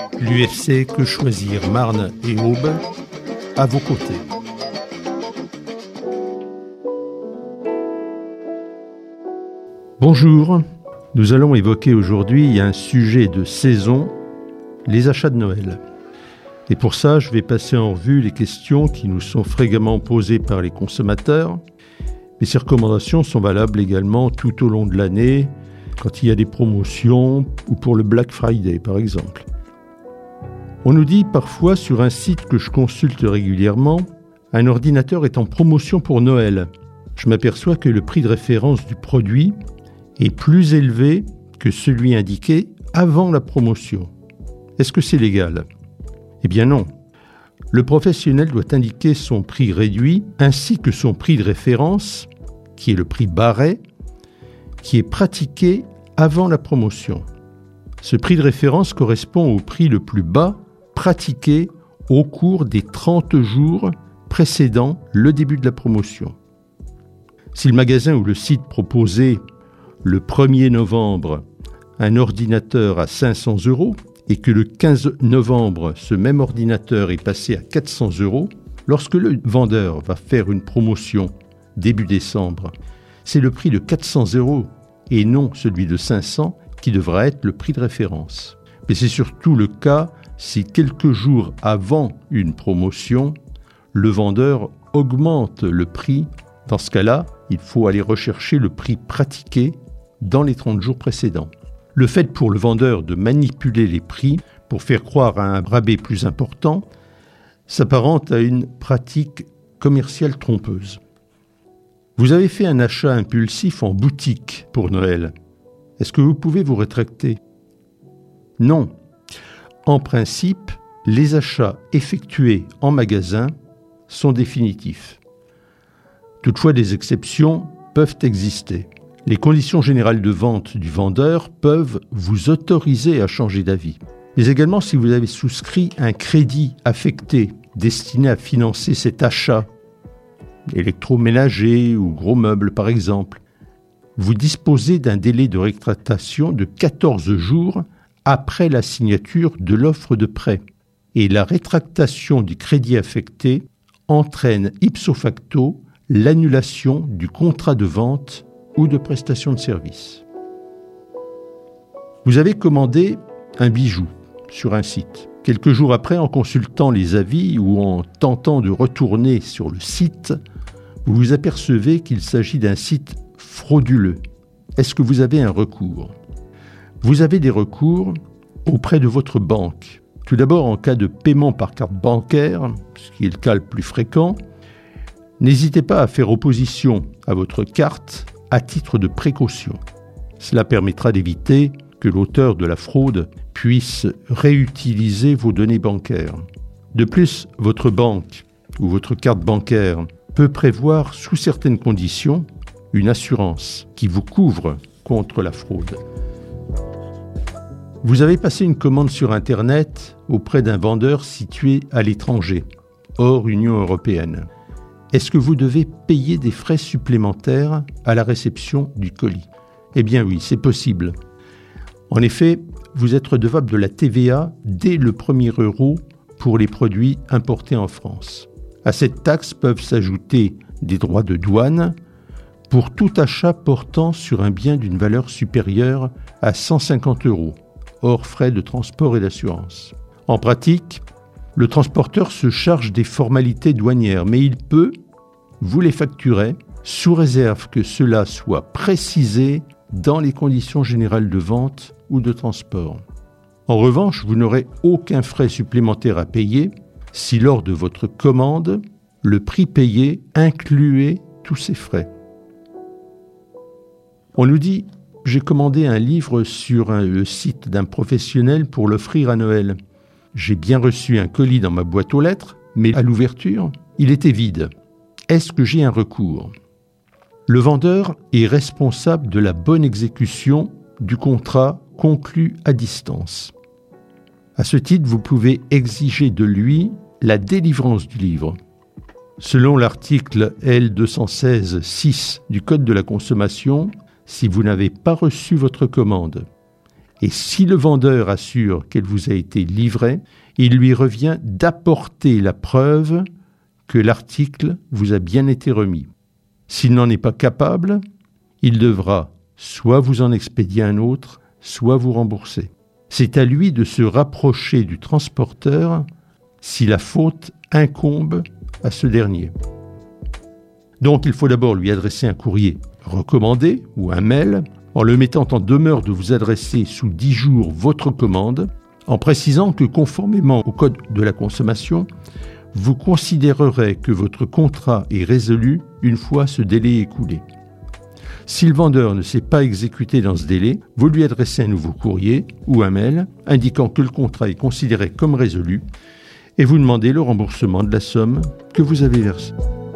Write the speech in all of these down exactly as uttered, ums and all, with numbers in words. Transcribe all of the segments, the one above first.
L'U F C Que Choisir Marne et Aube, à vos côtés. Bonjour, nous allons évoquer aujourd'hui un sujet de saison, les achats de Noël. Et pour ça, je vais passer en revue les questions qui nous sont fréquemment posées par les consommateurs. Mais ces recommandations sont valables également tout au long de l'année, quand il y a des promotions ou pour le Black Friday par exemple. On nous dit parfois sur un site que je consulte régulièrement, un ordinateur est en promotion pour Noël. Je m'aperçois que le prix de référence du produit est plus élevé que celui indiqué avant la promotion. Est-ce que c'est légal ? Eh bien non. Le professionnel doit indiquer son prix réduit ainsi que son prix de référence, qui est le prix barré, qui est pratiqué avant la promotion. Ce prix de référence correspond au prix le plus bas pratiqué au cours des trente jours précédant le début de la promotion. Si le magasin ou le site proposait le premier novembre un ordinateur à cinq cents euros et que le quinze novembre, ce même ordinateur est passé à quatre cents euros, lorsque le vendeur va faire une promotion début décembre, c'est le prix de quatre cents euros et non celui de cinq cents qui devra être le prix de référence. Mais c'est surtout le cas si quelques jours avant une promotion, le vendeur augmente le prix. Dans ce cas-là, il faut aller rechercher le prix pratiqué dans les trente jours précédents. Le fait pour le vendeur de manipuler les prix pour faire croire à un rabais plus important s'apparente à une pratique commerciale trompeuse. Vous avez fait un achat impulsif en boutique pour Noël. Est-ce que vous pouvez vous rétracter ? Non. En principe, les achats effectués en magasin sont définitifs. Toutefois, des exceptions peuvent exister. Les conditions générales de vente du vendeur peuvent vous autoriser à changer d'avis. Mais également, si vous avez souscrit un crédit affecté destiné à financer cet achat, électroménager ou gros meubles par exemple, vous disposez d'un délai de rétractation de quatorze jours après la signature de l'offre de prêt. Et la rétractation du crédit affecté entraîne ipso facto l'annulation du contrat de vente ou de prestation de service. Vous avez commandé un bijou sur un site. Quelques jours après, en consultant les avis ou en tentant de retourner sur le site, vous vous apercevez qu'il s'agit d'un site frauduleux. Est-ce que vous avez un recours ? Vous avez des recours auprès de votre banque. Tout d'abord, en cas de paiement par carte bancaire, ce qui est le cas le plus fréquent, n'hésitez pas à faire opposition à votre carte à titre de précaution. Cela permettra d'éviter que l'auteur de la fraude puisse réutiliser vos données bancaires. De plus, votre banque ou votre carte bancaire peut prévoir, sous certaines conditions, une assurance qui vous couvre contre la fraude. Vous avez passé une commande sur Internet auprès d'un vendeur situé à l'étranger, hors Union européenne. Est-ce que vous devez payer des frais supplémentaires à la réception du colis ? Eh bien oui, c'est possible. En effet, vous êtes redevable de la T V A dès le premier euro pour les produits importés en France. À cette taxe peuvent s'ajouter des droits de douane pour tout achat portant sur un bien d'une valeur supérieure à cent cinquante euros, hors frais de transport et d'assurance. En pratique, le transporteur se charge des formalités douanières, mais il peut vous les facturer sous réserve que cela soit précisé dans les conditions générales de vente ou de transport. En revanche, vous n'aurez aucun frais supplémentaire à payer si lors de votre commande, le prix payé incluait tous ces frais. On nous dit « J'ai commandé un livre sur un, le site d'un professionnel pour l'offrir à Noël. J'ai bien reçu un colis dans ma boîte aux lettres, mais à l'ouverture, il était vide. Est-ce que j'ai un recours ?» Le vendeur est responsable de la bonne exécution du contrat conclu à distance. À ce titre, vous pouvez exiger de lui la délivrance du livre. Selon l'article L deux cent seize six du Code de la consommation, si vous n'avez pas reçu votre commande Et si le vendeur assure qu'elle vous a été livrée, il lui revient d'apporter la preuve que l'article vous a bien été remis. S'il n'en est pas capable, il devra soit vous en expédier un autre, soit vous rembourser. C'est à lui de se rapprocher du transporteur si la faute incombe à ce dernier. Donc il faut d'abord lui adresser un courrier recommandé ou un mail en le mettant en demeure de vous adresser sous dix jours votre commande, en précisant que conformément au Code de la consommation, vous considérerez que votre contrat est résolu une fois ce délai écoulé. Si le vendeur ne s'est pas exécuté dans ce délai, vous lui adressez un nouveau courrier ou un mail indiquant que le contrat est considéré comme résolu et vous demandez le remboursement de la somme que vous avez versée.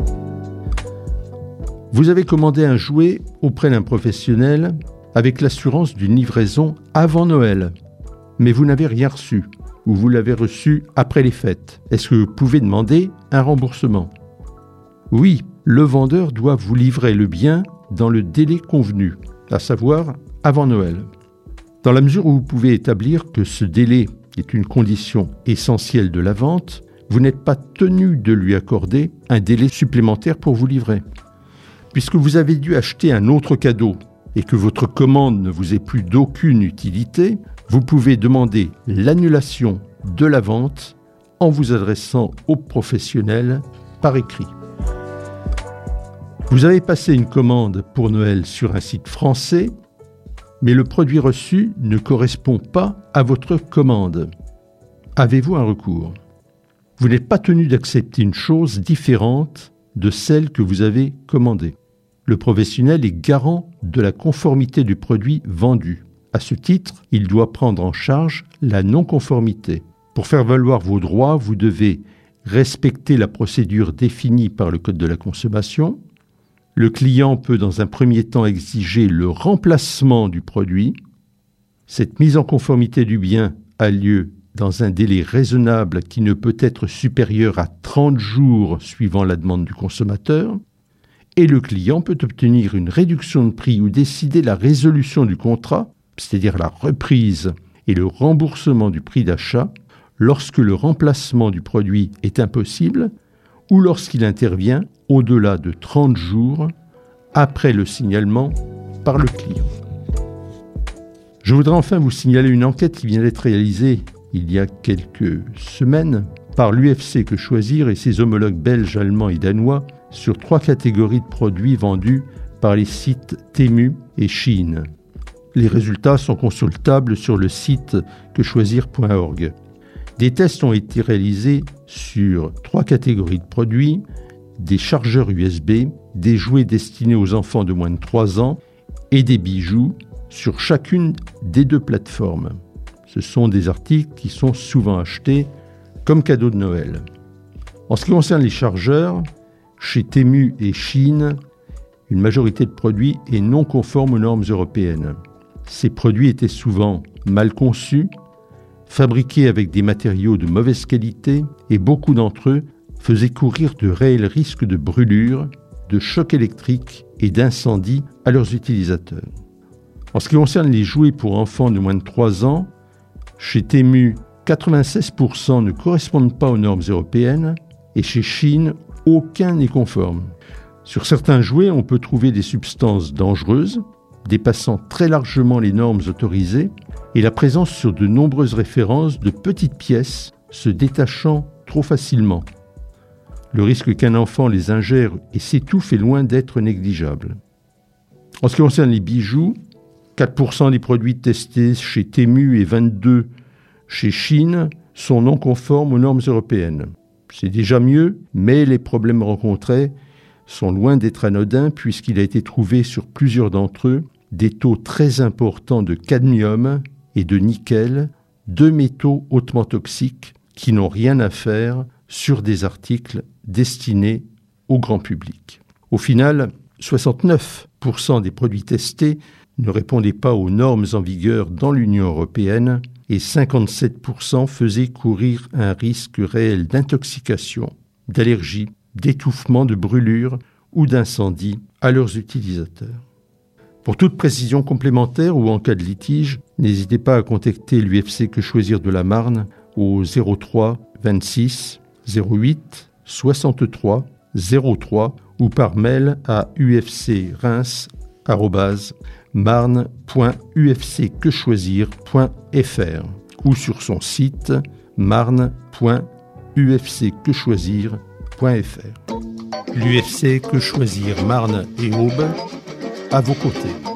Vous avez commandé un jouet auprès d'un professionnel avec l'assurance d'une livraison avant Noël, mais vous n'avez rien reçu ou vous l'avez reçu après les fêtes. Est-ce que vous pouvez demander un remboursement ? Oui, le vendeur doit vous livrer le bien dans le délai convenu, à savoir avant Noël. Dans la mesure où vous pouvez établir que ce délai est une condition essentielle de la vente, vous n'êtes pas tenu de lui accorder un délai supplémentaire pour vous livrer. Puisque vous avez dû acheter un autre cadeau et que votre commande ne vous est plus d'aucune utilité, vous pouvez demander l'annulation de la vente en vous adressant au professionnel par écrit. Vous avez passé une commande pour Noël sur un site français, mais le produit reçu ne correspond pas à votre commande. Avez-vous un recours ? Vous n'êtes pas tenu d'accepter une chose différente de celle que vous avez commandée. Le professionnel est garant de la conformité du produit vendu. À ce titre, il doit prendre en charge la non-conformité. Pour faire valoir vos droits, vous devez respecter la procédure définie par le Code de la consommation. Le client peut dans un premier temps exiger le remplacement du produit. Cette mise en conformité du bien a lieu dans un délai raisonnable qui ne peut être supérieur à trente jours suivant la demande du consommateur. Et le client peut obtenir une réduction de prix ou décider la résolution du contrat, c'est-à-dire la reprise et le remboursement du prix d'achat, lorsque le remplacement du produit est impossible ou lorsqu'il intervient au-delà de trente jours après le signalement par le client. Je voudrais enfin vous signaler une enquête qui vient d'être réalisée il y a quelques semaines par l'U F C Que Choisir et ses homologues belges, allemands et danois sur trois catégories de produits vendus par les sites Temu et Shein. Les résultats sont consultables sur le site que choisir point org. Des tests ont été réalisés sur trois catégories de produits, des chargeurs U S B, des jouets destinés aux enfants de moins de trois ans et des bijoux sur chacune des deux plateformes. Ce sont des articles qui sont souvent achetés comme cadeau de Noël. En ce qui concerne les chargeurs, chez Temu et Shein, une majorité de produits est non conforme aux normes européennes. Ces produits étaient souvent mal conçus, fabriqués avec des matériaux de mauvaise qualité et beaucoup d'entre eux faisaient courir de réels risques de brûlure, de choc électrique et d'incendie à leurs utilisateurs. En ce qui concerne les jouets pour enfants de moins de trois ans, chez Temu, quatre-vingt-seize pour cent ne correspondent pas aux normes européennes et chez Shein, aucun n'est conforme. Sur certains jouets, on peut trouver des substances dangereuses, dépassant très largement les normes autorisées, et la présence sur de nombreuses références de petites pièces se détachant trop facilement. Le risque qu'un enfant les ingère et s'étouffe est loin d'être négligeable. En ce qui concerne les bijoux, quatre pour cent des produits testés chez Temu et vingt-deux pour cent chez Shein sont non conformes aux normes européennes. C'est déjà mieux, mais les problèmes rencontrés sont loin d'être anodins puisqu'il a été trouvé sur plusieurs d'entre eux des taux très importants de cadmium et de nickel, deux métaux hautement toxiques qui n'ont rien à faire sur des articles destinés au grand public. Au final, soixante-neuf pour cent des produits testés ne répondaient pas aux normes en vigueur dans l'Union européenne et cinquante-sept pour cent faisaient courir un risque réel d'intoxication, d'allergie, d'étouffement, de brûlure ou d'incendie à leurs utilisateurs. Pour toute précision complémentaire ou en cas de litige, n'hésitez pas à contacter l'U F C Que Choisir de la Marne au zéro trois vingt-six zéro huit soixante-trois zéro trois ou par mail à u f c reims arobase marne point u f c que choisir point f r ou sur son site marne point u f c que choisir point f r. L'U F C Que Choisir Marne et Aube, à vos côtés.